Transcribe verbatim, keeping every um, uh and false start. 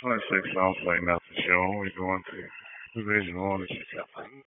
twenty-six sounds like nothing, Sean. We're going to the original ownership.